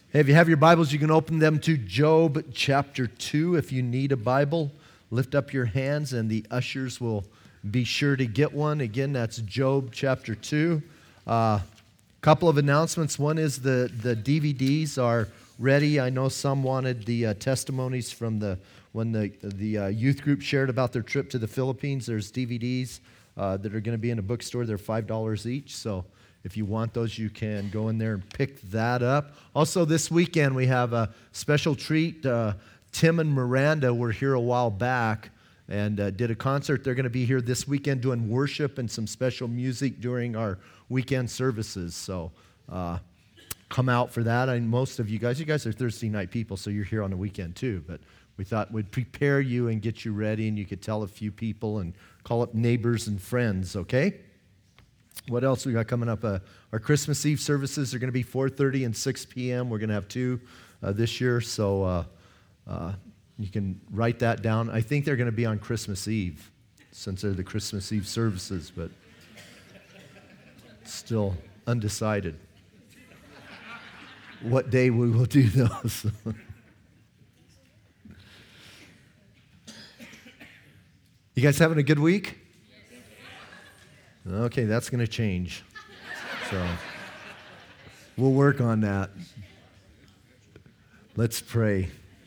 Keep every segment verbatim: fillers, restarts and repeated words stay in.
Hey, if you have your Bibles, you can open them to Job chapter two. If you need a Bible, lift up your hands and the ushers will be sure to get one. Again, that's Job chapter two. A uh, couple of announcements. One is the, the D V Ds are ready. I know some wanted the uh, testimonies from the when the, the uh, youth group shared about their trip to the Philippines. There's D V Ds uh, that are going to be in a bookstore. They're five dollars each, so if you want those, you can go in there and pick that up. Also, this weekend, we have a special treat. Uh, Tim and Miranda were here a while back and uh, did a concert. They're going to be here this weekend doing worship and some special music during our weekend services. So uh, come out for that. And most of you guys, you guys are Thursday night people, so you're here on the weekend too. But we thought we'd prepare you and get you ready, and you could tell a few people and call up neighbors and friends, okay? What else we got coming up? Uh, our Christmas Eve services are going to be four thirty and six p.m. We're going to have two uh, this year, so uh, uh, you can write that down. I think they're going to be on Christmas Eve, since they're the Christmas Eve services, but still undecided what day we will do those. You guys having a good week? Okay, that's going to change. So we'll work on that. Let's pray.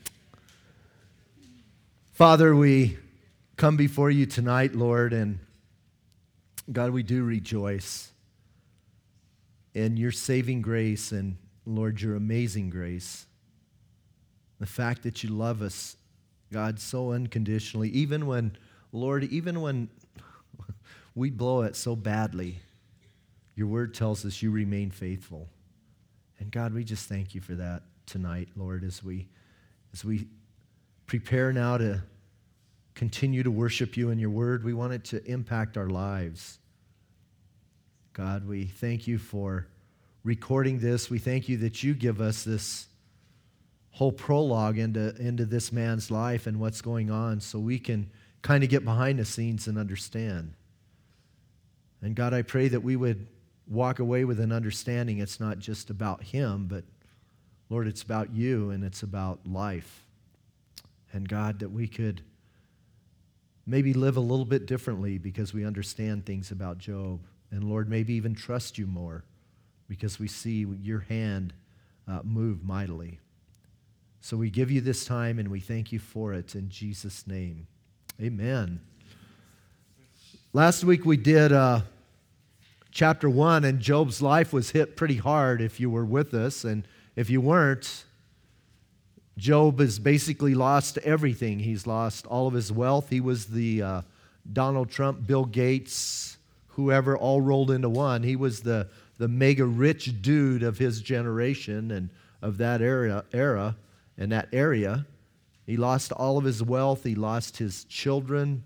Father, we come before you tonight, Lord, and God, we do rejoice in your saving grace and, Lord, your amazing grace. The fact that you love us, God, so unconditionally, even when, Lord, even when we blow it so badly, your word tells us you remain faithful. And God, we just thank you for that tonight, Lord, as we as we prepare now to continue to worship you in your word. We want it to impact our lives. God, we thank you for recording this. We thank you that you give us this whole prologue into, into this man's life and what's going on, so we can kind of get behind the scenes and understand. And God, I pray that we would walk away with an understanding it's not just about him, but Lord, it's about you and it's about life. And God, that we could maybe live a little bit differently because we understand things about Job. And Lord, maybe even trust you more because we see your hand uh, move mightily. So we give you this time and we thank you for it in Jesus' name. Amen. Last week we did uh, chapter one, and Job's life was hit pretty hard if you were with us. And if you weren't, Job has basically lost everything. He's lost all of his wealth. He was the uh, Donald Trump, Bill Gates, whoever, all rolled into one. He was the, the mega rich dude of his generation and of that era, era and that area. He lost all of his wealth. He lost his children.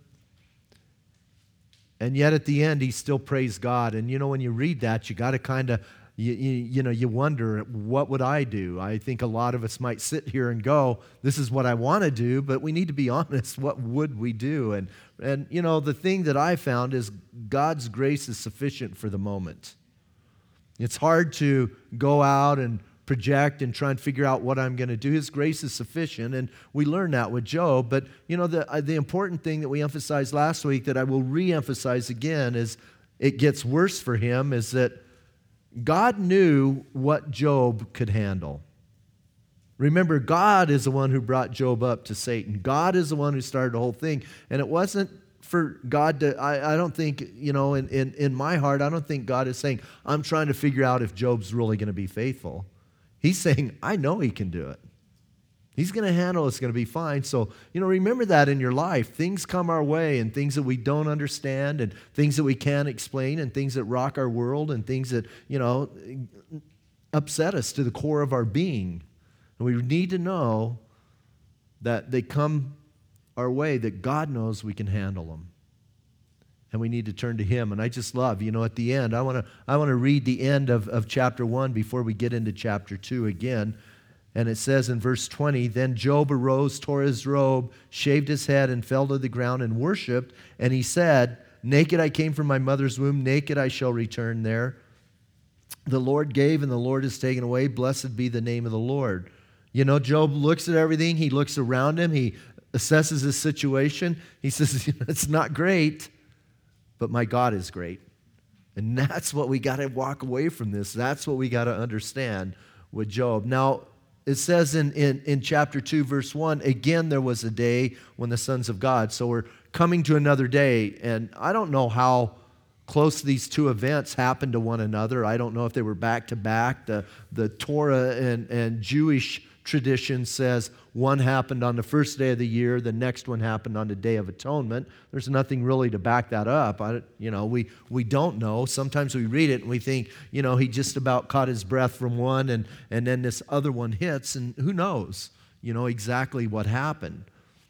And yet at the end, he still praised God. And you know, when you read that, you got to kind of, you, you, you know, you wonder, what would I do? I think a lot of us might sit here and go, this is what I want to do, but we need to be honest, what would we do? And, and you know, the thing that I found is God's grace is sufficient for the moment. It's hard to go out and project and try and figure out what I'm going to do. His grace is sufficient, and we learned that with Job. But, you know, the, uh, the important thing that we emphasized last week that I will re-emphasize again is it gets worse for him, is that God knew what Job could handle. Remember, God is the one who brought Job up to Satan. God is the one who started the whole thing, and it wasn't for God to, I, I don't think, you know, in, in, in my heart, I don't think God is saying, I'm trying to figure out if Job's really going to be faithful. He's saying, I know he can do it. He's going to handle it. It's going to be fine. So, you know, remember that in your life. Things come our way, and things that we don't understand, and things that we can't explain, and things that rock our world, and things that, you know, upset us to the core of our being. And we need to know that they come our way, that God knows we can handle them. And we need to turn to him. And I just love, you know, at the end, I want to I want to read the end of, of chapter one before we get into chapter two again. And it says in verse twenty, then Job arose, tore his robe, shaved his head, and fell to the ground and worshipped. And he said, naked I came from my mother's womb, naked I shall return there. The Lord gave and the Lord has taken away. Blessed be the name of the Lord. You know, Job looks at everything. He looks around him. He assesses his situation. He says, it's not great, but my God is great. And that's what we got to walk away from this. That's what we got to understand with Job. Now, it says in, in, in chapter two, verse one, again, there was a day when the sons of God. So we're coming to another day. And I don't know how close these two events happened to one another. I don't know if they were back to back. The, the Torah and, and Jewish tradition says one happened on the first day of the year, the next one happened on the Day of Atonement. There's nothing really to back that up. I, you know, we, we don't know. Sometimes we read it and we think, you know, he just about caught his breath from one and, and then this other one hits, and who knows, you know, exactly what happened.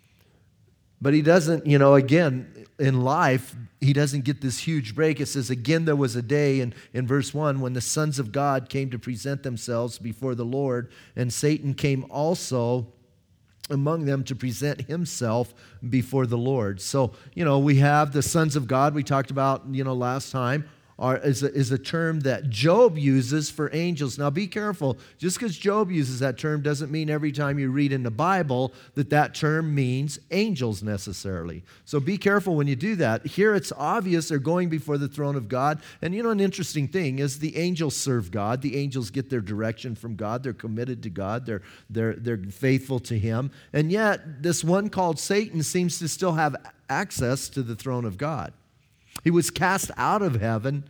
But he doesn't, you know, again, in life, he doesn't get this huge break. It says, again, there was a day in, in verse one when the sons of God came to present themselves before the Lord, and Satan came also among them to present himself before the Lord. So, you know, we have the sons of God we talked about, you know, last time. Are, is, a, is a term that Job uses for angels. Now be careful. Just because Job uses that term doesn't mean every time you read in the Bible that that term means angels necessarily. So be careful when you do that. Here it's obvious they're going before the throne of God. And you know, an interesting thing is the angels serve God. The angels get their direction from God. They're committed to God. They're, they're, they're faithful to Him. And yet this one called Satan seems to still have access to the throne of God. He was cast out of heaven.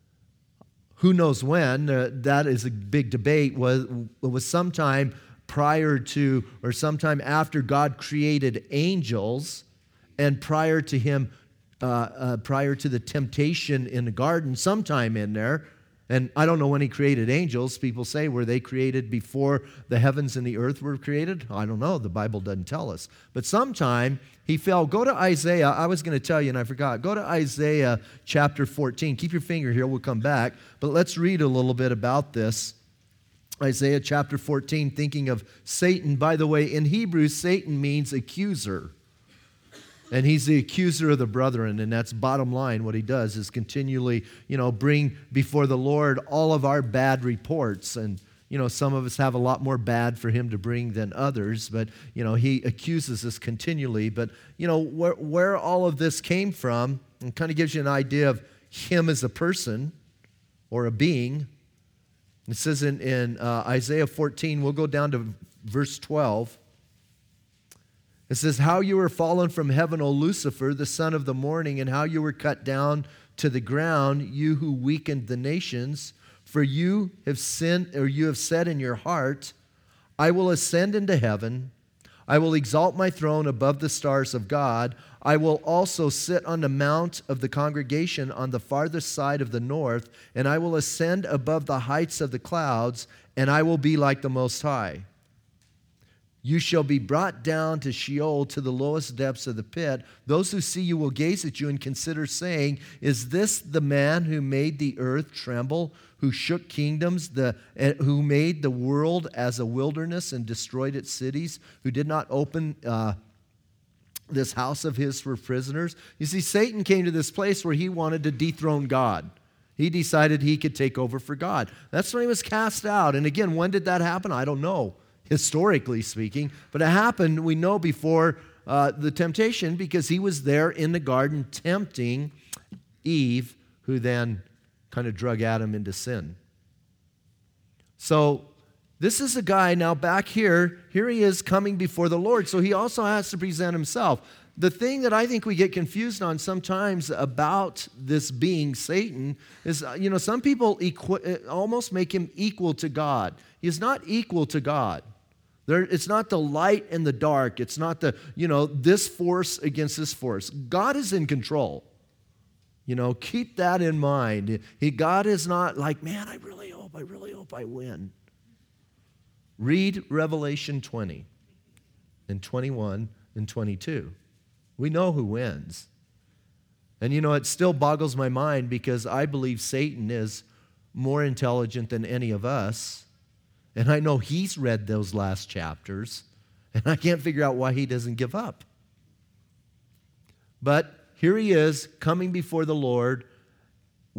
Who knows when? Uh, that is a big debate. Was was sometime prior to or sometime after God created angels, and prior to him, uh, uh, prior to the temptation in the garden, sometime in there. And I don't know when he created angels. People say, were they created before the heavens and the earth were created? I don't know. The Bible doesn't tell us. But sometime he fell. Go to Isaiah. I was going to tell you and I forgot. Go to Isaiah chapter fourteen. Keep your finger here. We'll come back. But let's read a little bit about this. Isaiah chapter fourteen, thinking of Satan. By the way, in Hebrew, Satan means accuser. And he's the accuser of the brethren, and that's bottom line. What he does is continually, you know, bring before the Lord all of our bad reports. And, you know, some of us have a lot more bad for him to bring than others, but, you know, he accuses us continually. But, you know, where, where all of this came from, and kind of gives you an idea of him as a person or a being. It says in, in uh, Isaiah fourteen, we'll go down to verse twelve. It says, how you were fallen from heaven, O Lucifer, the son of the morning, and how you were cut down to the ground, you who weakened the nations. For you have sinned, or you have said in your heart, I will ascend into heaven. I will exalt my throne above the stars of God. I will also sit on the mount of the congregation on the farthest side of the north, and I will ascend above the heights of the clouds, and I will be like the Most High. You shall be brought down to Sheol, to the lowest depths of the pit. Those who see you will gaze at you and consider, saying, is this the man who made the earth tremble, who shook kingdoms, the, who made the world as a wilderness and destroyed its cities, who did not open uh, this house of his for prisoners? You see, Satan came to this place where he wanted to dethrone God. He decided he could take over for God. That's when he was cast out. And again, when did that happen? I don't know, historically speaking. But it happened, we know, before uh, the temptation, because he was there in the garden tempting Eve, who then kind of drug Adam into sin. So this is a guy now back here. Here he is coming before the Lord. So he also has to present himself. The thing that I think we get confused on sometimes about this being Satan is, you know, some people equi- almost make him equal to God. He is not equal to God. There, it's not the light and the dark. It's not the, you know, this force against this force. God is in control. You know, keep that in mind. He, God is not like, man, I really hope, I really hope I win. Read Revelation twenty and twenty-one and twenty-two. We know who wins. And you know, it still boggles my mind because I believe Satan is more intelligent than any of us. And I know he's read those last chapters, and I can't figure out why he doesn't give up. But here he is coming before the Lord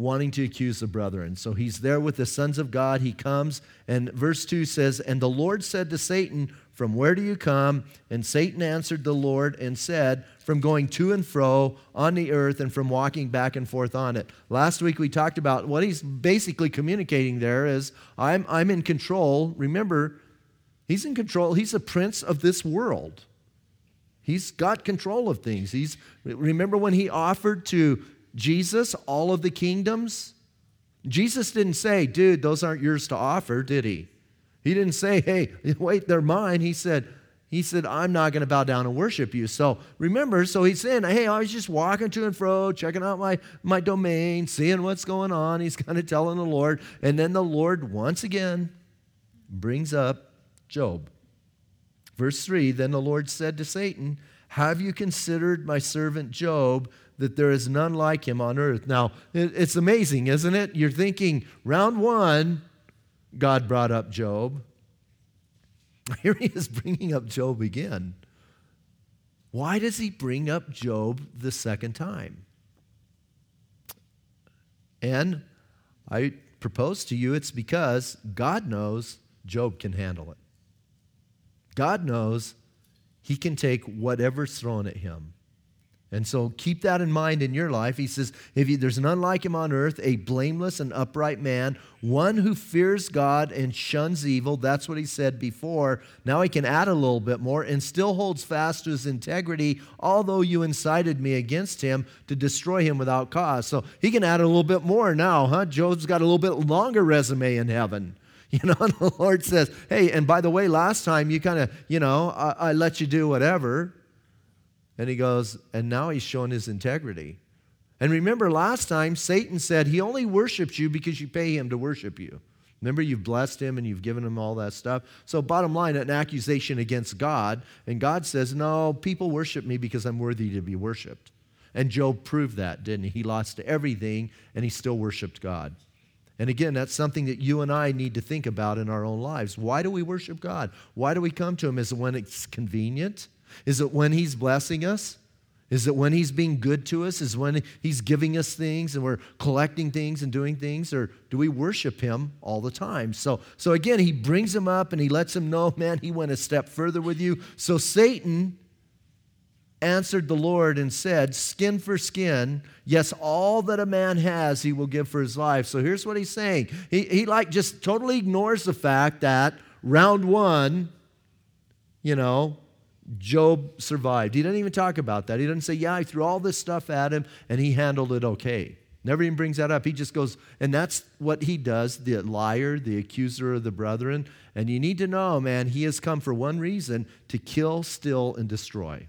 wanting to accuse the brethren. So he's there with the sons of God. He comes, and verse two says, "And the Lord said to Satan, from where do you come? And Satan answered the Lord and said, from going to and fro on the earth and from walking back and forth on it." Last week we talked about what he's basically communicating there is, I'm, I'm in control. Remember, he's in control. He's a prince of this world. He's got control of things. He's, remember when he offered to Jesus all of the kingdoms? Jesus didn't say, dude, those aren't yours to offer, did he? He didn't say, hey, wait, they're mine. He said, he said, I'm not going to bow down and worship you. So remember, so he's saying, hey, I was just walking to and fro, checking out my, my domain, seeing what's going on. He's kind of telling the Lord. And then the Lord, once again, brings up Job. Verse three, then the Lord said to Satan, have you considered my servant Job, that there is none like him on earth? Now, it's amazing, isn't it? You're thinking, round one, God brought up Job. Here he is bringing up Job again. Why does he bring up Job the second time? And I propose to you it's because God knows Job can handle it. God knows he can take whatever's thrown at him. And so keep that in mind in your life. He says, if you, there's none like him on earth, a blameless and upright man, one who fears God and shuns evil. That's what he said before. Now he can add a little bit more, and still holds fast to his integrity, although you incited me against him to destroy him without cause. So he can add a little bit more now, huh? Job's got a little bit longer resume in heaven. You know, and the Lord says, hey, and by the way, last time you kind of, you know, I, I let you do whatever. And he goes, and now he's showing his integrity. And remember last time, Satan said he only worships you because you pay him to worship you. Remember, you've blessed him and you've given him all that stuff. So bottom line, an accusation against God. And God says, no, people worship me because I'm worthy to be worshiped. And Job proved that, didn't he? He lost everything and he still worshiped God. And again, that's something that you and I need to think about in our own lives. Why do we worship God? Why do we come to him? Is it when it's convenient? Is it when he's blessing us? Is it when he's being good to us? Is it when he's giving us things and we're collecting things and doing things? Or do we worship him all the time? So, so again, he brings him up and he lets him know, man, he went a step further with you. So Satan answered the Lord and said, skin for skin, yes, all that a man has he will give for his life. So here's what he's saying. He, he like just totally ignores the fact that round one, you know, Job survived. He didn't even talk about that. He didn't say, yeah, I threw all this stuff at him and he handled it okay. Never even brings that up. He just goes, and that's what he does, the liar, the accuser of the brethren. And you need to know, man, he has come for one reason, to kill, steal, and destroy.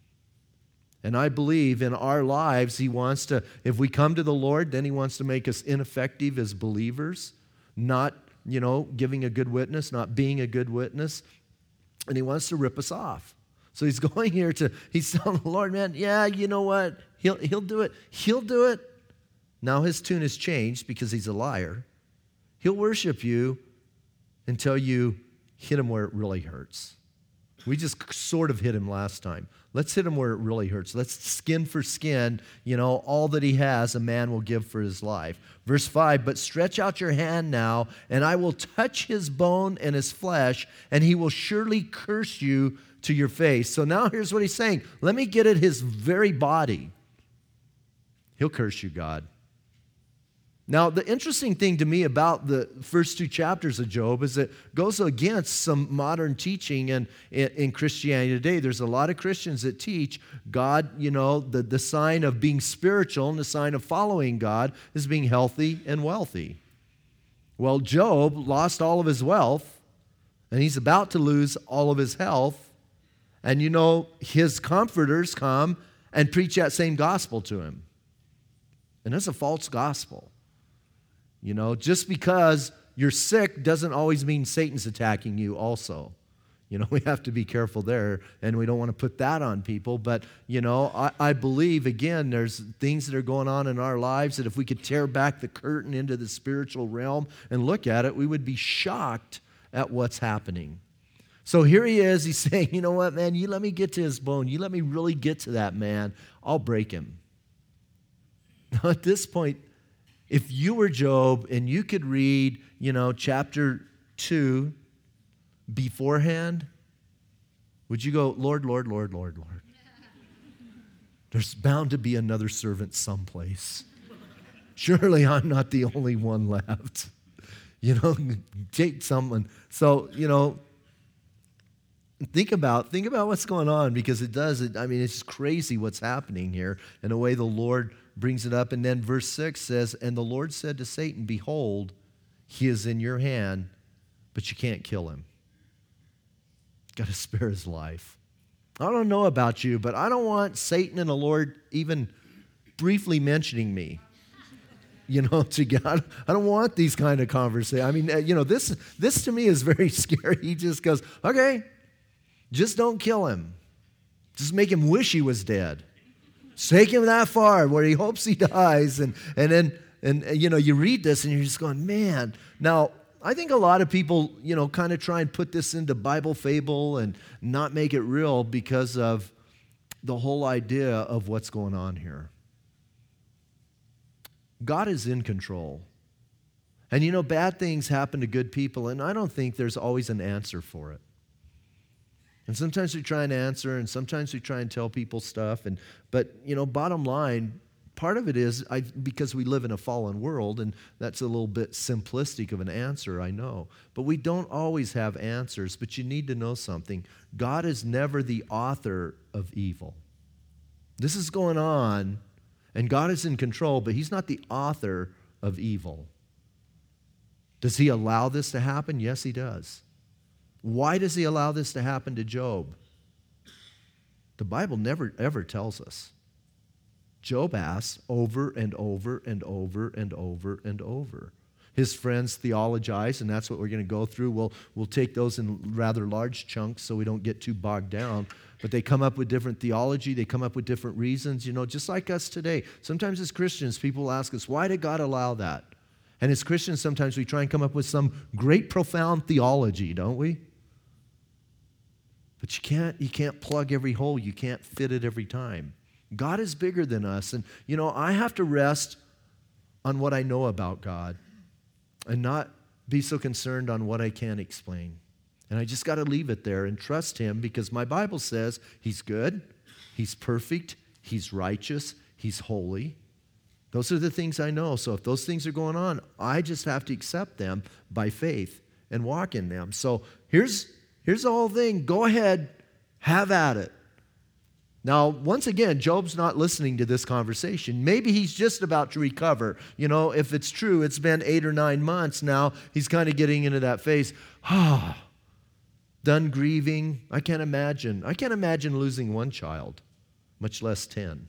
And I believe in our lives, he wants to, if we come to the Lord, then he wants to make us ineffective as believers, not, you know, giving a good witness, not being a good witness. And he wants to rip us off. So he's going here to, he's telling the Lord, man, yeah, you know what? He'll, he'll do it. He'll do it. Now his tune has changed because he's a liar. He'll worship you until you hit him where it really hurts. We just sort of hit him last time. Let's hit him where it really hurts. Let's skin for skin, you know, all that he has a man will give for his life. Verse five, but stretch out your hand now, and I will touch his bone and his flesh, and he will surely curse you to your face. So now here's what he's saying. Let me get at his very body. He'll curse you, God. Now, the interesting thing to me about the first two chapters of Job is it goes against some modern teaching in, in, in Christianity today. There's a lot of Christians that teach God, you know, the, the sign of being spiritual and the sign of following God is being healthy and wealthy. Well, Job lost all of his wealth, and he's about to lose all of his health. And, you know, his comforters come and preach that same gospel to him. And it's a false gospel. You know, just because you're sick doesn't always mean Satan's attacking you also. You know, we have to be careful there, and we don't want to put that on people. But, you know, I, I believe, again, there's things that are going on in our lives that if we could tear back the curtain into the spiritual realm and look at it, we would be shocked at what's happening. So here he is. He's saying, you know what, man, you let me get to his bone. You let me really get to that man. I'll break him. Now, at this point, If you were Job and you could read, you know, chapter two beforehand, would you go, Lord, Lord, Lord, Lord, Lord? There's bound to be another servant someplace. Surely I'm not the only one left. You know, take someone. So, you know, think about think about what's going on, because it does. It, I mean, it's crazy what's happening here and the way the Lord brings it up. And then verse six says, and the Lord said to Satan, behold, he is in your hand, but you can't kill him. Got to spare his life. I don't know about you, but I don't want Satan and the Lord even briefly mentioning me. You know, to get, I don't want these kind of conversations. I mean, you know, this this to me is very scary. He just goes, okay, just don't kill him. Just make him wish he was dead. Take him that far where he hopes he dies. And, and then, and you know, you read this and you're just going, man. Now, I think a lot of people, you know, kind of try and put this into Bible fable and not make it real because of the whole idea of what's going on here. God is in control. And you know, bad things happen to good people, and I don't think there's always an answer for it. And sometimes we try and answer, and sometimes we try and tell people stuff, and but you know, bottom line, part of it is I, because we live in a fallen world, and that's a little bit simplistic of an answer, I know. But we don't always have answers, but you need to know something. God is never the author of evil. This is going on, and God is in control, but he's not the author of evil. Does he allow this to happen? Yes, he does. Why does he allow this to happen to Job? The Bible never, ever tells us. Job asks over and over and over and over and over. His friends theologize, and that's what we're going to go through. We'll, we'll take those in rather large chunks so we don't get too bogged down. But they come up with different theology. They come up with different reasons, you know, just like us today. Sometimes as Christians, people ask us, why did God allow that? And as Christians, sometimes we try and come up with some great, profound theology, don't we? But you can't, you can't plug every hole. You can't fit it every time. God is bigger than us. And, you know, I have to rest on what I know about God and not be so concerned on what I can't explain. And I just got to leave it there and trust him, because my Bible says he's good, he's perfect, he's righteous, he's holy. Those are the things I know. So if those things are going on, I just have to accept them by faith and walk in them. So here's, here's the whole thing. Go ahead, have at it. Now, once again, Job's not listening to this conversation. Maybe he's just about to recover. You know, if it's true, it's been eight or nine months now. He's kind of getting into that phase. Ah, done grieving. I can't imagine. I can't imagine losing one child, much less ten.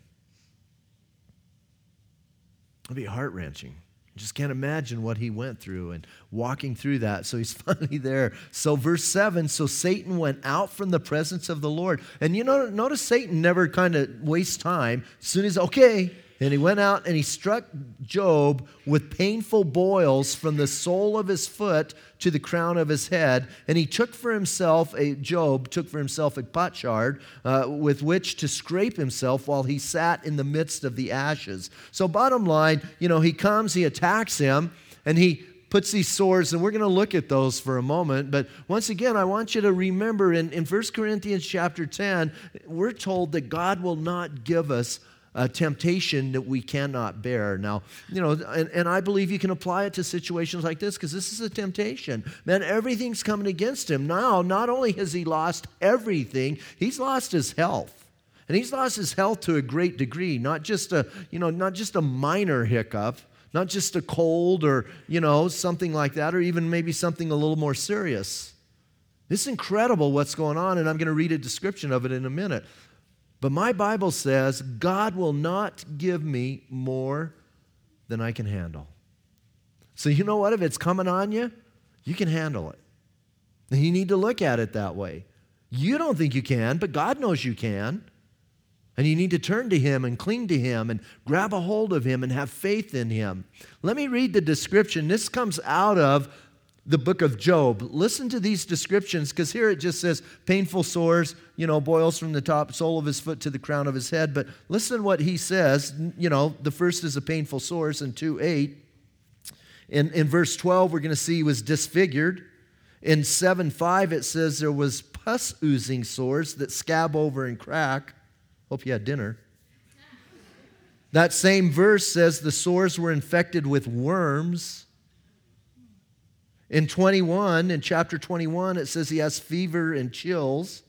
It'd be heart-wrenching. Just can't imagine what he went through and walking through that. So he's finally there. So verse seven, so Satan went out from the presence of the Lord. And you know, notice Satan never kind of wastes time. As soon as, okay, and he went out and he struck Job with painful boils from the sole of his foot to the crown of his head. And he took for himself, a Job took for himself a potsherd uh, with which to scrape himself while he sat in the midst of the ashes. So bottom line, you know, he comes, he attacks him, and he puts these sores, and we're going to look at those for a moment. But once again, I want you to remember in, in First Corinthians chapter ten, we're told that God will not give us a temptation that we cannot bear. Now, you know, and, and I believe you can apply it to situations like this, because this is a temptation. Man, everything's coming against him. Now, not only has he lost everything, he's lost his health. And he's lost his health to a great degree, not just a, you know, not just a minor hiccup, not just a cold or, you know, something like that, or even maybe something a little more serious. It's incredible what's going on, and I'm going to read a description of it in a minute. But my Bible says God will not give me more than I can handle. So you know what? If it's coming on you, you can handle it. And you need to look at it that way. You don't think you can, but God knows you can. And you need to turn to him and cling to him and grab a hold of him and have faith in him. Let me read the description. This comes out of the book of Job. Listen to these descriptions, because here it just says painful sores, you know, boils from the top sole of his foot to the crown of his head. But listen what he says. You know, the first is a painful sores in two eight. In, in verse twelve, we're going to see he was disfigured. In seven five, it says there was pus oozing sores that scab over and crack. Hope you had dinner. That same verse says the sores were infected with worms. In twenty-one, in chapter twenty-one, it says he has fever and chills.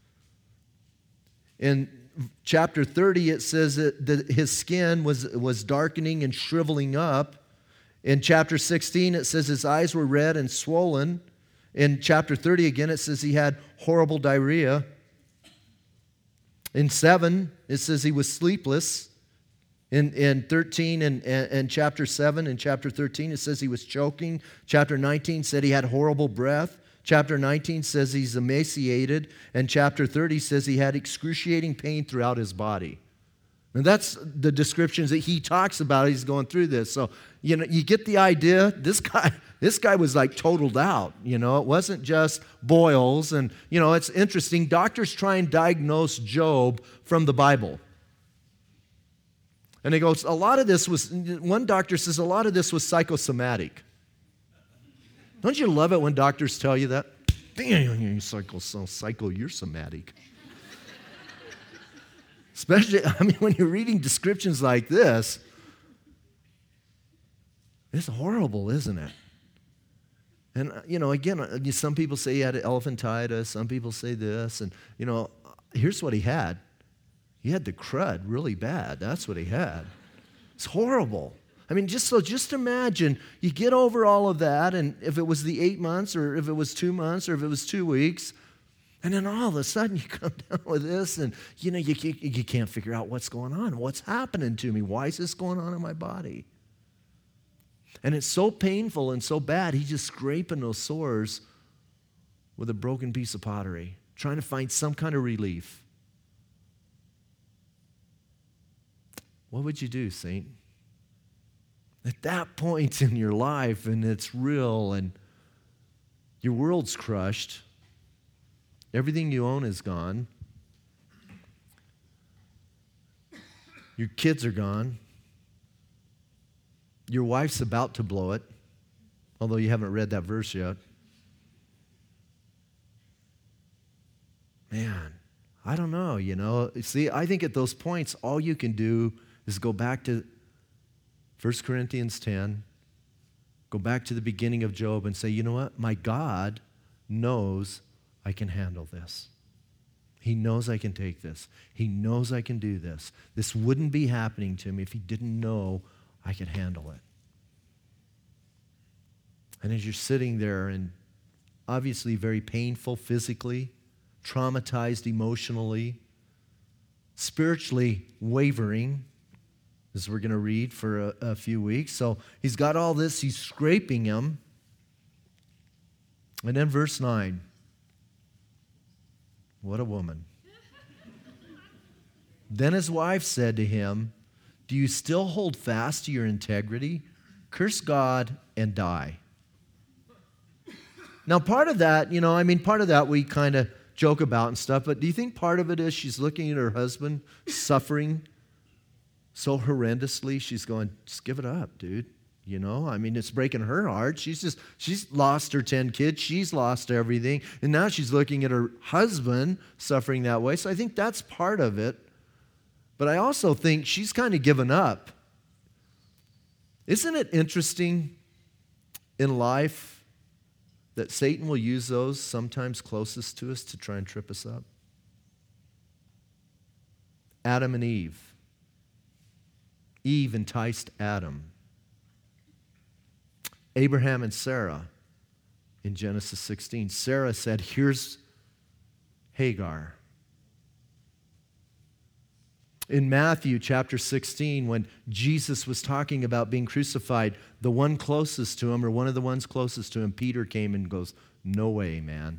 In chapter thirty, it says that the, his skin was, was darkening and shriveling up. In chapter sixteen, it says his eyes were red and swollen. In chapter thirty, again, it says he had horrible diarrhea. In seven, it says he was sleepless. In, in thirteen and, and, and chapter seven and chapter thirteen, it says he was choking. Chapter nineteen said he had horrible breath. Chapter nineteen says he's emaciated. And chapter thirty says he had excruciating pain throughout his body. And that's the descriptions that he talks about. He's going through this. So, you know, you get the idea. This guy, this guy was like totaled out. You know, it wasn't just boils. And, you know, it's interesting. Doctors try and diagnose Job from the Bible. And he goes, a lot of this was, one doctor says, a lot of this was psychosomatic. Don't you love it when doctors tell you that? Damn, you're psycho, so psycho, you're somatic. Especially, I mean, when you're reading descriptions like this, it's horrible, isn't it? And, you know, again, some people say he had elephantitis, some people say this, and, you know, here's what he had. He had the crud really bad. That's what he had. It's horrible. I mean, just so just imagine you get over all of that, and if it was the eight months, or if it was two months, or if it was two weeks, and then all of a sudden you come down with this, and you know you you can't figure out what's going on. What's happening to me? Why is this going on in my body? And it's so painful and so bad. He's just scraping those sores with a broken piece of pottery, trying to find some kind of relief. What would you do, Saint? At that point in your life, and it's real, and your world's crushed, everything you own is gone, your kids are gone, your wife's about to blow it, although you haven't read that verse yet. Man, I don't know, you know. See, I think at those points, all you can do is go back to First Corinthians ten, go back to the beginning of Job and say, you know what? My God knows I can handle this. He knows I can take this. He knows I can do this. This wouldn't be happening to me if he didn't know I could handle it. And as you're sitting there and obviously very painful physically, traumatized emotionally, spiritually wavering, as we're going to read for a, a few weeks. So he's got all this, he's scraping him. And then verse nine. What a woman. Then his wife said to him, do you still hold fast to your integrity? Curse God and die. Now part of that, you know, I mean, part of that we kind of joke about and stuff, but do you think part of it is she's looking at her husband suffering so horrendously, she's going, just give it up, dude. You know, I mean, it's breaking her heart. She's just, she's lost her ten kids. She's lost everything. And now she's looking at her husband suffering that way. So I think that's part of it. But I also think she's kind of given up. Isn't it interesting in life that Satan will use those sometimes closest to us to try and trip us up? Adam and Eve. Eve enticed Adam. Abraham and Sarah in Genesis sixteen. Sarah said, here's Hagar. In Matthew chapter sixteen, when Jesus was talking about being crucified, the one closest to him, or one of the ones closest to him, Peter came and goes, no way, man.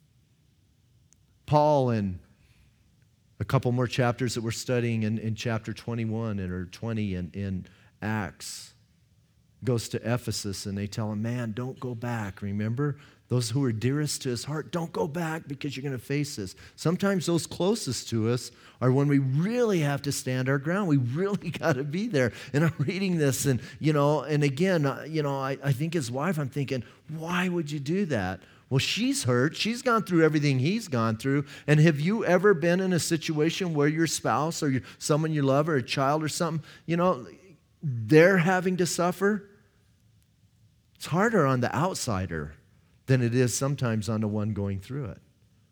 Paul, in a couple more chapters that we're studying in, in chapter twenty-one and or twenty in, in Acts, goes to Ephesus and they tell him, man, don't go back. Remember, those who are dearest to his heart, don't go back because you're going to face this. Sometimes those closest to us are when we really have to stand our ground. We really got to be there. And I'm reading this, and, you know, and again, uh, you know, I, I think his wife, I'm thinking, why would you do that? Well, she's hurt. She's gone through everything he's gone through. And have you ever been in a situation where your spouse or your, someone you love or a child or something, you know, they're having to suffer? It's harder on the outsider than it is sometimes on the one going through it.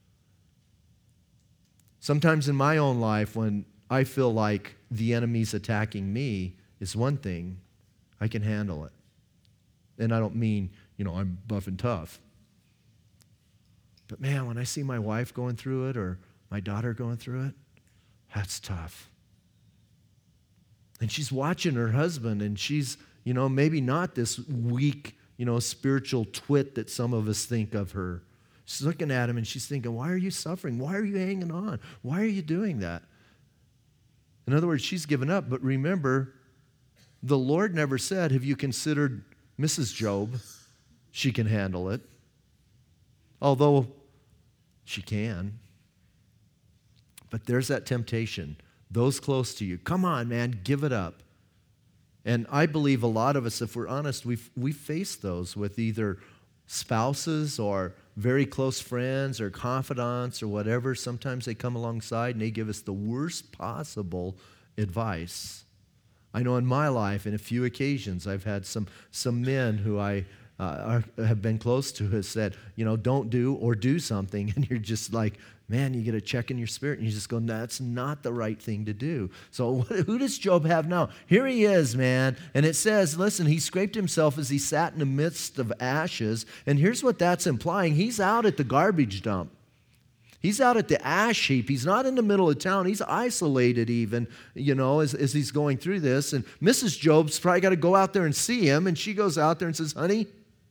Sometimes in my own life, when I feel like the enemy's attacking me, is one thing, I can handle it. And I don't mean, you know, I'm buff and tough. But man, when I see my wife going through it or my daughter going through it, that's tough. And she's watching her husband, and she's, you know, maybe not this weak, you know, spiritual twit that some of us think of her. She's looking at him and she's thinking, why are you suffering? Why are you hanging on? Why are you doing that? In other words, she's given up. But remember, the Lord never said, have you considered Missus Job? She can handle it. Although she can. But there's that temptation. Those close to you, come on, man, give it up. And I believe a lot of us, if we're honest, we've, we've faced those with either spouses or very close friends or confidants or whatever. Sometimes they come alongside and they give us the worst possible advice. I know in my life, in a few occasions, I've had some, some men who I uh, are, have been close to have said, you know, don't do or do something. And you're just like, man, you get a check in your spirit, and you just go, that's not the right thing to do. So what, who does Job have now? Here he is, man. And it says, listen, he scraped himself as he sat in the midst of ashes. And here's what that's implying. He's out at the garbage dump. He's out at the ash heap. He's not in the middle of town. He's isolated even, you know, as, as he's going through this. And Missus Job's probably got to go out there and see him. And she goes out there and says, honey,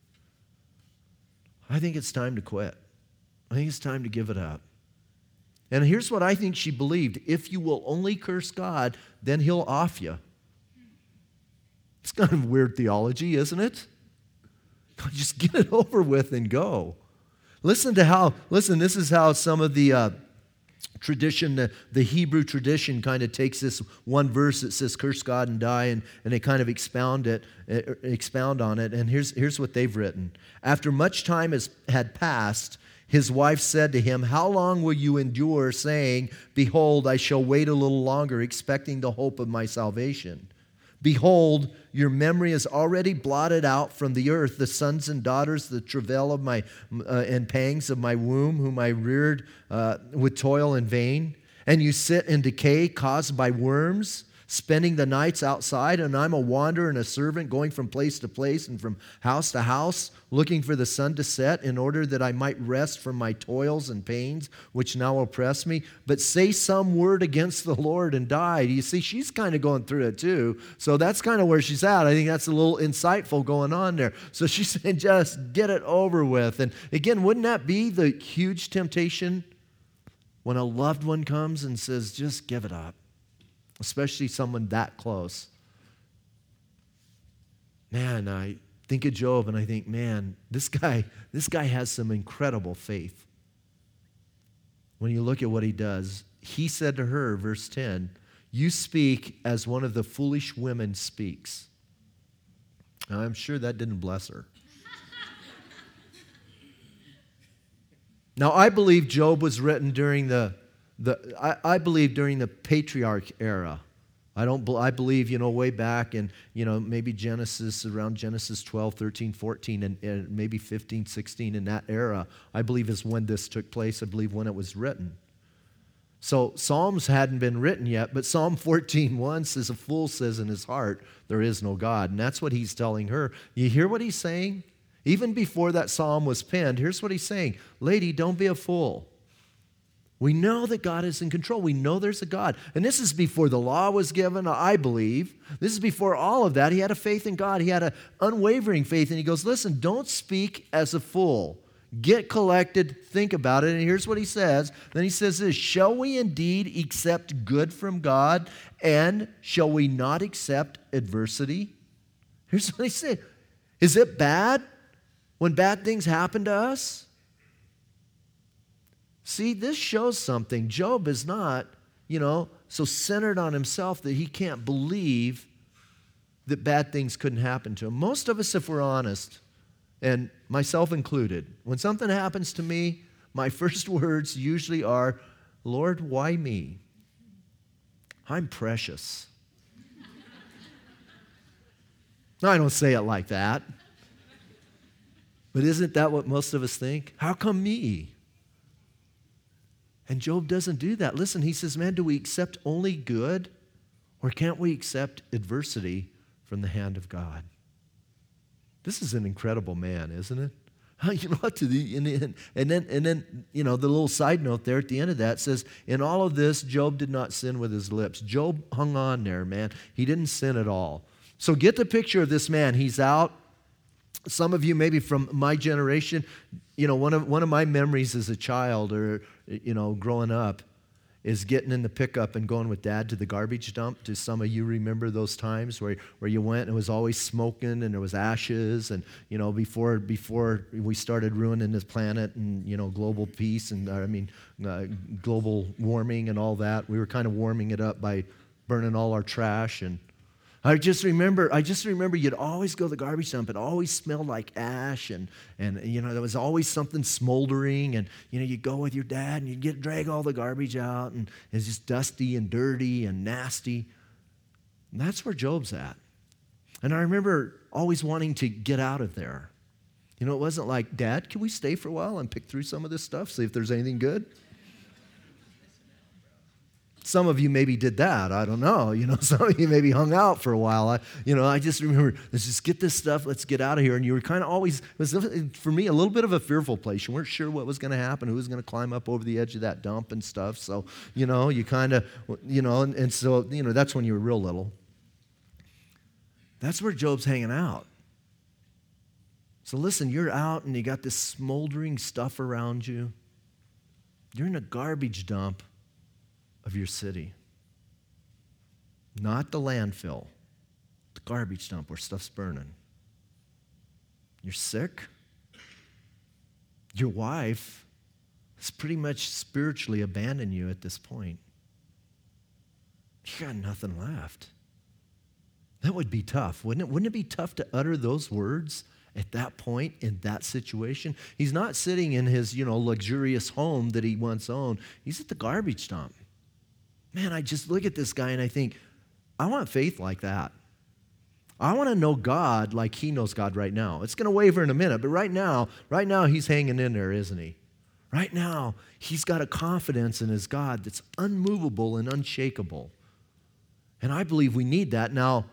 I think it's time to quit. I think it's time to give it up. And here's what I think she believed. If you will only curse God, then he'll off you. It's kind of weird theology, isn't it? Just get it over with and go. Listen to how, listen, this is how some of the uh, tradition, the, the Hebrew tradition kind of takes this one verse that says curse God and die, and, and they kind of expound it, uh, expound on it. And here's, here's what they've written. After much time has had passed, his wife said to him, how long will you endure, saying, behold, I shall wait a little longer, expecting the hope of my salvation? Behold, your memory is already blotted out from the earth, the sons and daughters, the travail of my uh, and pangs of my womb, whom I reared uh, with toil in vain. And you sit in decay caused by worms, spending the nights outside, and I'm a wanderer and a servant going from place to place and from house to house, looking for the sun to set in order that I might rest from my toils and pains, which now oppress me. But say some word against the Lord and die. You see, she's kind of going through it too. So that's kind of where she's at. I think that's a little insightful going on there. So she's saying, just get it over with. And again, wouldn't that be the huge temptation when a loved one comes and says, just give it up? Especially someone that close. Man, I think of Job and I think, man, this guy, this guy has some incredible faith. When you look at what he does, he said to her, verse ten, you speak as one of the foolish women speaks. Now, I'm sure that didn't bless her. Now, I believe Job was written during the The, I, I believe during the patriarch era. I don't. I believe, you know, way back in, you know, maybe Genesis, around Genesis twelve, thirteen, fourteen, and, and maybe fifteen, sixteen, in that era, I believe is when this took place. I believe when it was written. So Psalms hadn't been written yet, but Psalm fourteen one says, a fool says in his heart, there is no God. And that's what he's telling her. You hear what he's saying? Even before that psalm was penned, here's what he's saying. Lady, don't be a fool. We know that God is in control. We know there's a God. And this is before the law was given, I believe. This is before all of that. He had a faith in God. He had an unwavering faith. And he goes, listen, don't speak as a fool. Get collected, think about it. And here's what he says. Then he says this, shall we indeed accept good from God, and shall we not accept adversity? Here's what he said. Is it bad when bad things happen to us? See, this shows something. Job is not, you know, so centered on himself that he can't believe that bad things couldn't happen to him. Most of us, if we're honest, and myself included, when something happens to me, my first words usually are, Lord, why me? I'm precious. No, I don't say it like that. But isn't that what most of us think? How come me? And Job doesn't do that. Listen, he says, man, do we accept only good? Or can't we accept adversity from the hand of God? This is an incredible man, isn't it? You know what? To the, and, then, and then, and then, you know, the little side note there at the end of that says, in all of this, Job did not sin with his lips. Job hung on there, man. He didn't sin at all. So get the picture of this man. He's out. Some of you, maybe from my generation, you know, one of one of my memories as a child or, you know, growing up is getting in the pickup and going with Dad to the garbage dump. Do some of you remember those times where, where you went and it was always smoking and there was ashes and, you know, before before we started ruining this planet and, you know, global peace and, I mean, uh, global warming and all that, we were kind of warming it up by burning all our trash. And I just remember, I just remember you'd always go to the garbage dump. It always smelled like ash, and and you know there was always something smoldering. And you know you'd go with your dad, and you'd get drag all the garbage out, and it's just dusty and dirty and nasty. And that's where Job's at. And I remember always wanting to get out of there. You know, it wasn't like, Dad, can we stay for a while and pick through some of this stuff, see if there's anything good? Some of you maybe did that. I don't know. You know, some of you maybe hung out for a while. I, you know, I just remember, let's just get this stuff. Let's get out of here. And you were kind of always, it was, for me, a little bit of a fearful place. You weren't sure what was going to happen, who was going to climb up over the edge of that dump and stuff. So, you know, you kind of, you know, and, and so, you know, that's when you were real little. That's where Job's hanging out. So listen, you're out and you got this smoldering stuff around you. You're in a garbage dump of your city. Not the landfill, the garbage dump where stuff's burning. You're sick. Your wife has pretty much spiritually abandoned you at this point. You got nothing left. That would be tough, wouldn't it? Wouldn't it be tough to utter those words at that point in that situation? He's not sitting in his, you know, luxurious home that he once owned. He's at the garbage dump. Man, I just look at this guy and I think, I want faith like that. I want to know God like he knows God right now. It's going to waver in a minute, but right now, right now he's hanging in there, isn't he? Right now, he's got a confidence in his God that's unmovable and unshakable. And I believe we need that. Now,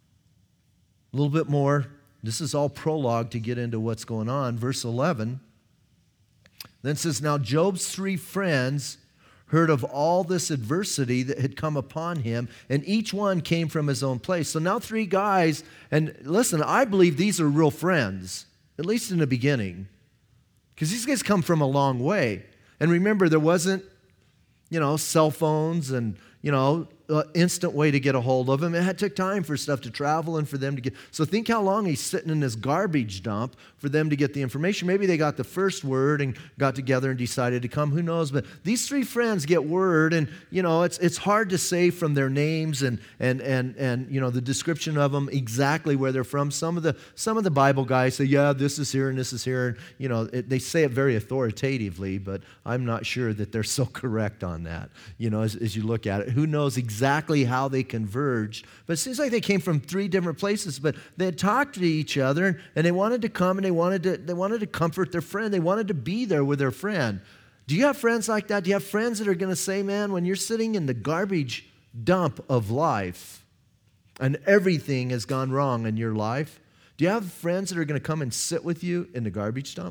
a little bit more. This is all prologue to get into what's going on. Verse eleven. Then it says, now Job's three friends heard of all this adversity that had come upon him, and each one came from his own place. So now three guys, and listen, I believe these are real friends, at least in the beginning, because these guys come from a long way. And remember, there wasn't, you know, cell phones and, you know, uh, instant way to get a hold of him. It had took time for stuff to travel and for them to get. So think how long he's sitting in this garbage dump for them to get the information. Maybe they got the first word and got together and decided to come. Who knows? But these three friends get word, and you know it's it's hard to say from their names and and and and you know the description of them exactly where they're from. Some of the some of the Bible guys say, yeah, this is here and this is here, and you know it, they say it very authoritatively, but I'm not sure that they're so correct on that. You know, as, as you look at it, who knows exactly exactly how they converged. But it seems like they came from three different places, but they had talked to each other, and, and they wanted to come and they wanted to they wanted to comfort their friend. They wanted to be there with their friend. Do you have friends like that? Do you have friends that are going to say, man, when you're sitting in the garbage dump of life and everything has gone wrong in your life, do you have friends that are going to come and sit with you in the garbage dump?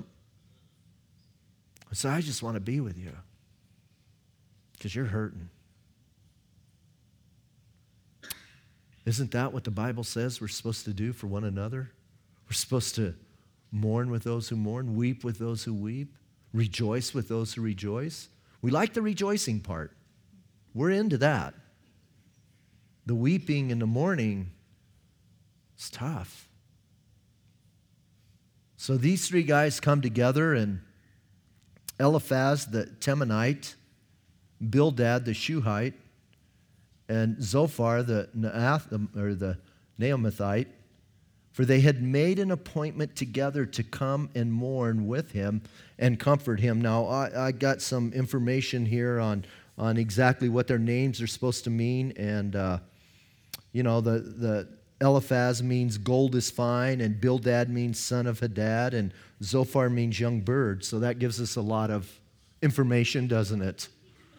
So I just want to be with you because you're hurting. Isn't that what the Bible says we're supposed to do for one another? We're supposed to mourn with those who mourn, weep with those who weep, rejoice with those who rejoice. We like the rejoicing part. We're into that. The weeping and the mourning is tough. So these three guys come together, and Eliphaz the Temanite, Bildad the Shuhite, and Zophar the Naath, or the Naamathite, for they had made an appointment together to come and mourn with him and comfort him. Now, I, I got some information here on, on exactly what their names are supposed to mean, and uh, you know, the the Eliphaz means gold is fine, and Bildad means son of Hadad, and Zophar means young bird. So that gives us a lot of information, doesn't it?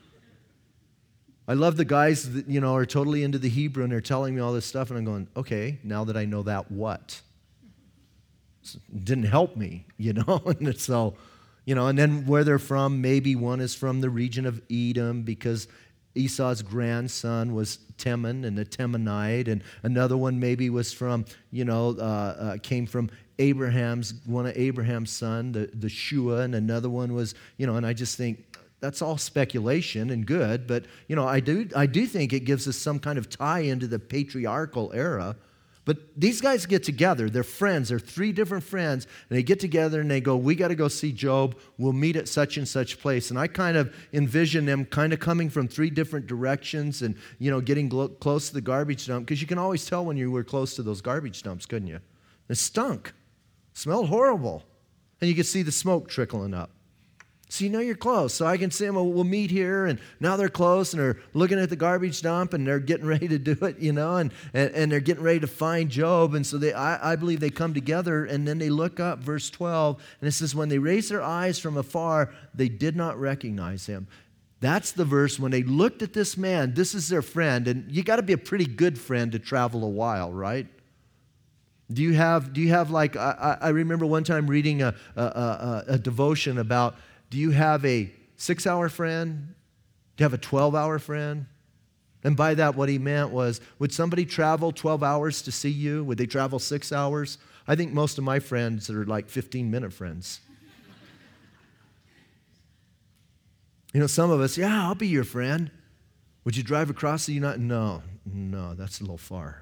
I love the guys that, you know, are totally into the Hebrew, and they're telling me all this stuff, and I'm going, okay, now that I know that, what? It didn't help me, you know? And so, you know, and then where they're from, maybe one is from the region of Edom, because Esau's grandson was Teman and a Temanite, and another one maybe was from, you know, uh, uh, came from Abraham's, one of Abraham's son, the, the Shua, and another one was, you know, and I just think that's all speculation and good, but, you know, I do, I do think it gives us some kind of tie into the patriarchal era. But these guys get together. They're friends. They're three different friends. And they get together and they go, we got to go see Job. We'll meet at such and such place. And I kind of envision them kind of coming from three different directions and, you know, getting glo- close to the garbage dump. Because you can always tell when you were close to those garbage dumps, couldn't you? It stunk. Smelled horrible. And you could see the smoke trickling up. So you know you're close. So I can see them, well, we'll meet here, and now they're close, and they're looking at the garbage dump, and they're getting ready to do it, you know, and, and, and they're getting ready to find Job. And so they, I, I believe they come together, and then they look up, verse twelve, and it says, when they raised their eyes from afar, they did not recognize him. That's the verse when they looked at this man. This is their friend, and you got to be a pretty good friend to travel a while, right? Do you have, do you have like, I, I remember one time reading a, a, a, a devotion about, do you have a six-hour friend? Do you have a twelve-hour friend? And by that, what he meant was, would somebody travel twelve hours to see you? Would they travel six hours? I think most of my friends are like fifteen-minute friends. You know, some of us, yeah, I'll be your friend. Would you drive across the United? No, no, that's a little far.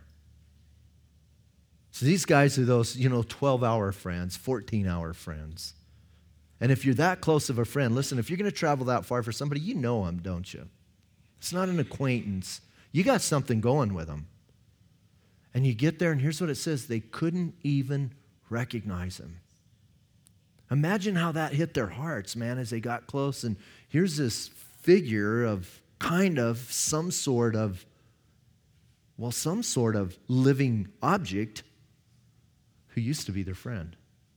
So these guys are those, you know, twelve-hour friends, fourteen-hour friends. And if you're that close of a friend, listen, if you're going to travel that far for somebody, you know them, don't you? It's not an acquaintance. You got something going with them. And you get there, and here's what it says. They couldn't even recognize him. Imagine how that hit their hearts, man, as they got close. And here's this figure of kind of some sort of, well, some sort of living object who used to be their friend.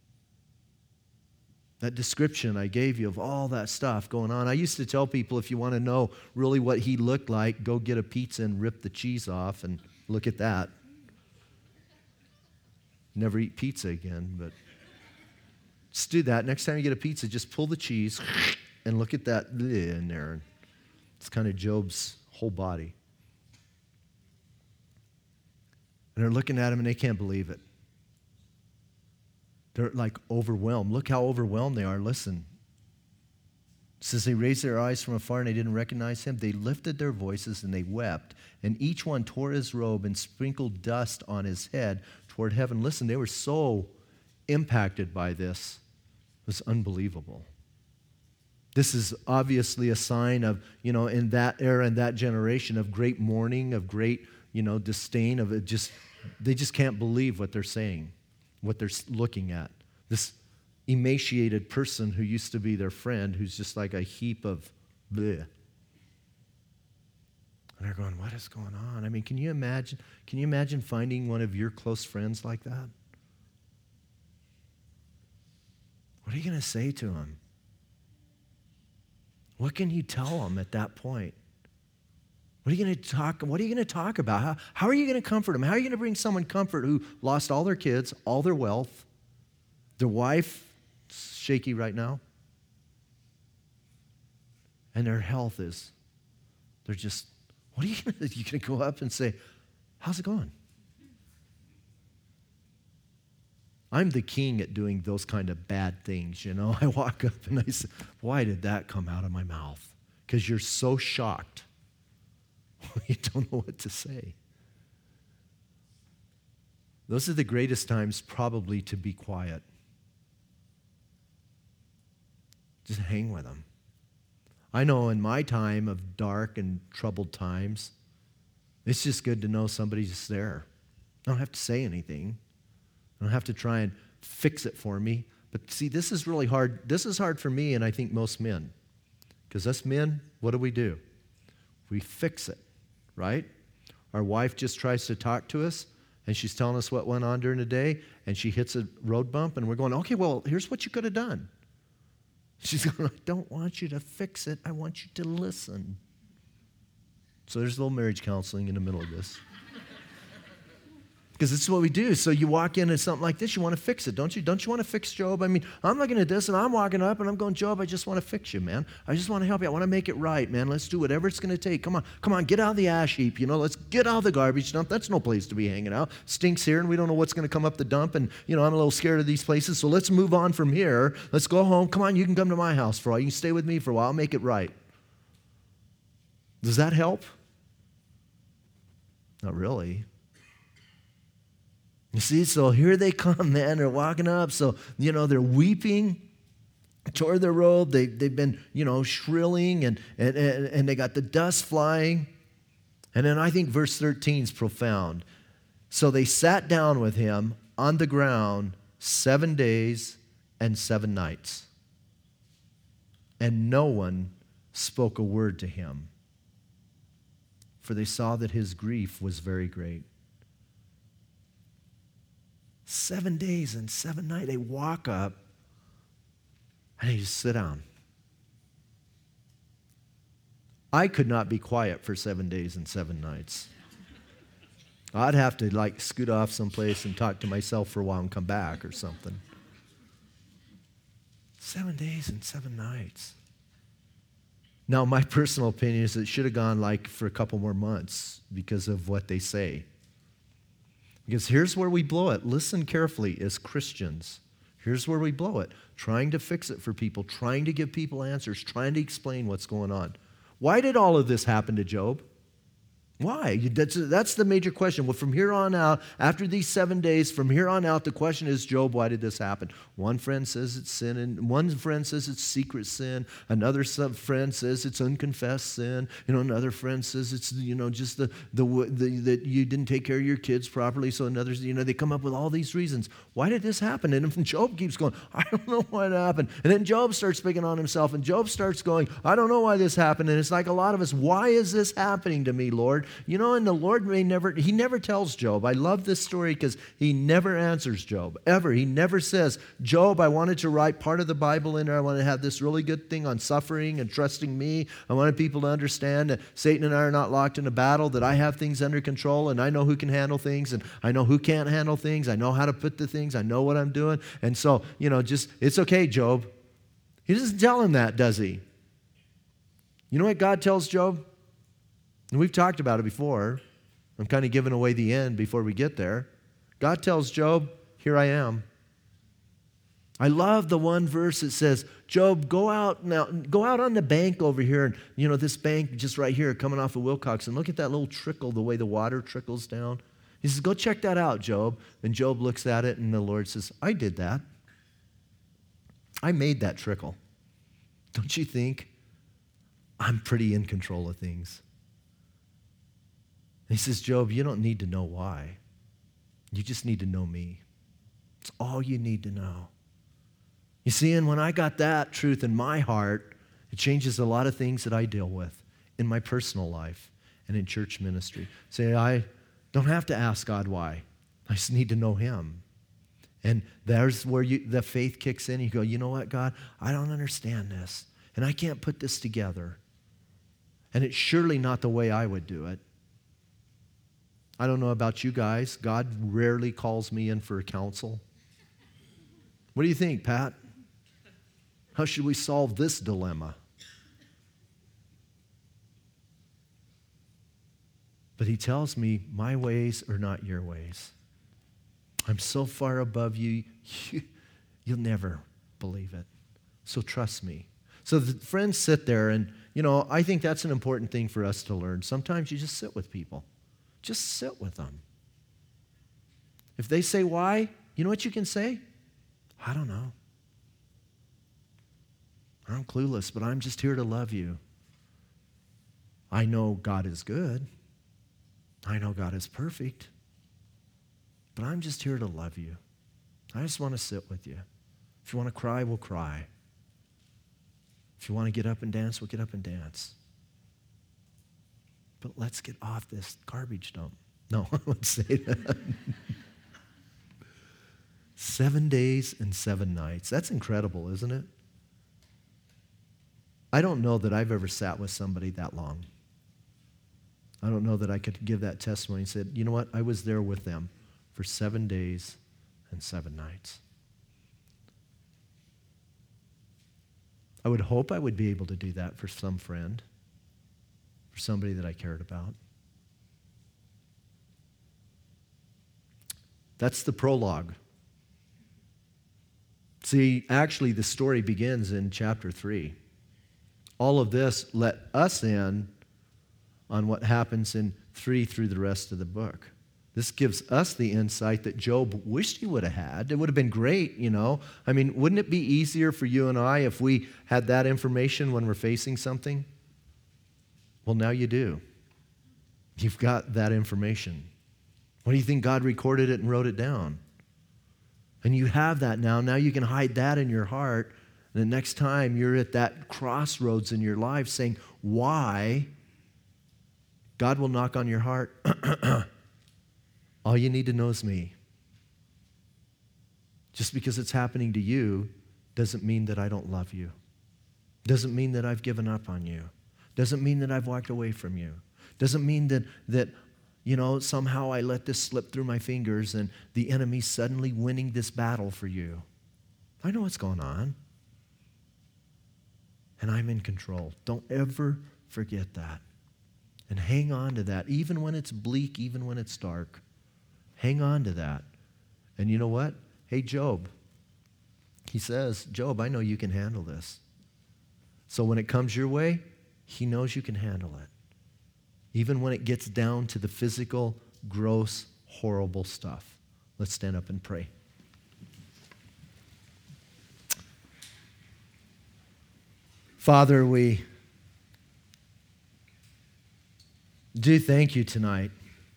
That description I gave you of all that stuff going on. I used to tell people, if you want to know really what he looked like, go get a pizza and rip the cheese off and look at that. Never eat pizza again, but just do that. Next time you get a pizza, just pull the cheese and look at that in there. It's kind of Job's whole body. And they're looking at him and they can't believe it. They're like overwhelmed. Look how overwhelmed they are. Listen. It says they raised their eyes from afar and they didn't recognize him. They lifted their voices and they wept. And each one tore his robe and sprinkled dust on his head toward heaven. Listen, they were so impacted by this. It was unbelievable. This is obviously a sign of, you know, in that era and that generation of great mourning, of great, you know, disdain, of it just, they just can't believe what they're saying, what they're looking at. This emaciated person who used to be their friend, who's just like a heap of bleh. And they're going, what is going on? I mean, can you imagine, can you imagine finding one of your close friends like that? What are you going to say to him? What can you tell him at that point? What are you going to talk, what are you going to talk about? How, how are you going to comfort him? How are you going to bring someone comfort who lost all their kids, all their wealth, their wife, shaky right now, and their health is, they're just, what are you going to, you going to go up and say, how's it going? I'm the king at doing those kind of bad things, you know. I walk up and I say, why did that come out of my mouth? Because you're so shocked. You don't know what to say. Those are the greatest times probably to be quiet. Just hang with them. I know in my time of dark and troubled times, it's just good to know somebody's just there. I don't have to say anything. I don't have to try and fix it for me. But see, this is really hard. This is hard for me and I think most men. Because us men, what do we do? We fix it, right? Our wife just tries to talk to us, and she's telling us what went on during the day, and she hits a road bump, and we're going, okay, well, here's what you could have done. She's going, I don't want you to fix it. I want you to listen. So there's a little marriage counseling in the middle of this. Because this is what we do. So you walk into something like this, you want to fix it, don't you? Don't you want to fix Job? I mean, I'm looking at this, and I'm walking up, and I'm going, Job, I just want to fix you, man. I just want to help you. I want to make it right, man. Let's do whatever it's going to take. Come on, come on, get out of the ash heap, you know. Let's get out of the garbage dump. That's no place to be hanging out. Stinks here, and we don't know what's going to come up the dump, and, you know, I'm a little scared of these places, so let's move on from here. Let's go home. Come on, you can come to my house for a while. You can stay with me for a while. I'll make it right. Does that help? Not really. You see, so here they come, man. They're walking up. So, you know, they're weeping, tore their robe. They, they've been, you know, shrilling, and, and, and, and they got the dust flying. And then I think verse thirteen is profound. So they sat down with him on the ground seven days and seven nights. And no one spoke a word to him, for they saw that his grief was very great. Seven days and seven nights. They walk up and they just sit down. I could not be quiet for seven days and seven nights. I'd have to like scoot off someplace and talk to myself for a while and come back or something. Seven days and seven nights. Now, my personal opinion is it should have gone like for a couple more months because of what they say. Because here's where we blow it. Listen carefully as Christians. Here's where we blow it. Trying to fix it for people, trying to give people answers, trying to explain what's going on. Why did all of this happen to Job? Why? That's, that's the major question. Well, from here on out, after these seven days, from here on out, the question is, Job, why did this happen? One friend says it's sin, and one friend says it's secret sin. Another friend says it's unconfessed sin. You know, another friend says it's, you know, just the, the, the that you didn't take care of your kids properly. So another, you know, they come up with all these reasons. Why did this happen? And Job keeps going, I don't know what happened. And then Job starts picking on himself, and Job starts going, I don't know why this happened. And it's like a lot of us, why is this happening to me, Lord? You know, and the Lord may never, he never tells Job. I love this story because he never answers Job, ever. He never says, Job, I wanted to write part of the Bible in there. I want to have this really good thing on suffering and trusting me. I wanted people to understand that Satan and I are not locked in a battle, that I have things under control, and I know who can handle things, and I know who can't handle things. I know how to put the things. I know what I'm doing. And so, you know, just, it's okay, Job. He doesn't tell him that, does he? You know what God tells Job? And we've talked about it before. I'm kind of giving away the end before we get there. God tells Job, here I am. I love the one verse that says, Job, go out now, go out on the bank over here, and you know, this bank just right here coming off of Wilcox, and look at that little trickle, the way the water trickles down. He says, go check that out, Job. And Job looks at it, and the Lord says, I did that. I made that trickle. Don't you think I'm pretty in control of things? He says, Job, you don't need to know why. You just need to know me. It's all you need to know. You see, and when I got that truth in my heart, it changes a lot of things that I deal with in my personal life and in church ministry. Say, I don't have to ask God why. I just need to know him. And there's where you, the faith kicks in. You go, you know what, God? I don't understand this, and I can't put this together. And it's surely not the way I would do it. I don't know about you guys. God rarely calls me in for counsel. What do you think, Pat? How should we solve this dilemma? But he tells me, my ways are not your ways. I'm so far above you, you you'll never believe it. So trust me. So the friends sit there, and, you know, I think that's an important thing for us to learn. Sometimes you just sit with people. Just sit with them. If they say why, you know what you can say? I don't know. I'm clueless, but I'm just here to love you. I know God is good. I know God is perfect. But I'm just here to love you. I just want to sit with you. If you want to cry, we'll cry. If you want to get up and dance, we'll get up and dance. But let's get off this garbage dump. No, I wouldn't say that. Seven days and seven nights. That's incredible, isn't it? I don't know that I've ever sat with somebody that long. I don't know that I could give that testimony and said, you know what, I was there with them for seven days and seven nights. I would hope I would be able to do that for some friend, for somebody that I cared about. That's the prologue. See, actually, the story begins in chapter three. All of this let us in on what happens in three through the rest of the book. This gives us the insight that Job wished he would have had. It would have been great, you know. I mean, wouldn't it be easier for you and I if we had that information when we're facing something? Well, now you do. You've got that information. What do you think? God recorded it and wrote it down. And you have that now. Now you can hide that in your heart. And the next time you're at that crossroads in your life saying, why? God will knock on your heart. All you need to know is me. Just because it's happening to you doesn't mean that I don't love you. Doesn't mean that I've given up on you. Doesn't mean that I've walked away from you. Doesn't mean that, that you know, somehow I let this slip through my fingers and the enemy's suddenly winning this battle for you. I know what's going on. And I'm in control. Don't ever forget that. And hang on to that, even when it's bleak, even when it's dark. Hang on to that. And you know what? Hey, Job, he says, Job, I know you can handle this. So when it comes your way, he knows you can handle it. Even when it gets down to the physical, gross, horrible stuff. Let's stand up and pray. Father, we do thank you tonight.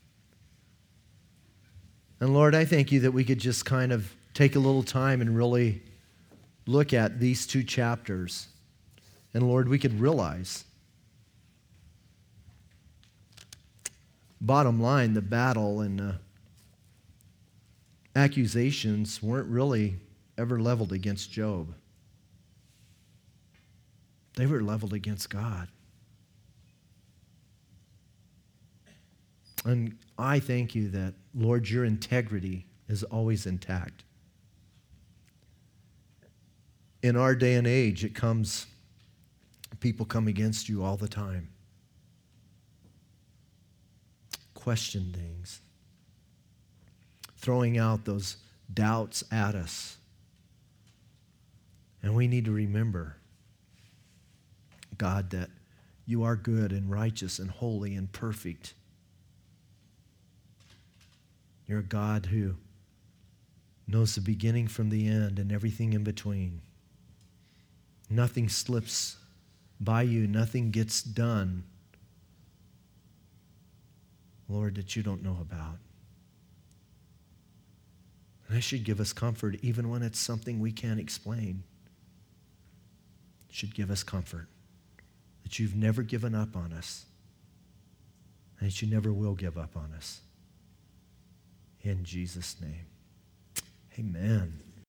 And Lord, I thank you that we could just kind of take a little time and really look at these two chapters. And Lord, we could realize, bottom line, the battle and uh, accusations weren't really ever leveled against Job. They were leveled against God. And I thank you that, Lord, your integrity is always intact. In our day and age, it comes, people come against you all the time. Question things. Throwing out those doubts at us. And we need to remember, God, that you are good and righteous and holy and perfect. You're a God who knows the beginning from the end and everything in between. Nothing slips by you. Nothing gets done, Lord, that you don't know about. And that should give us comfort even when it's something we can't explain. It should give us comfort that you've never given up on us and that you never will give up on us. In Jesus' name, amen.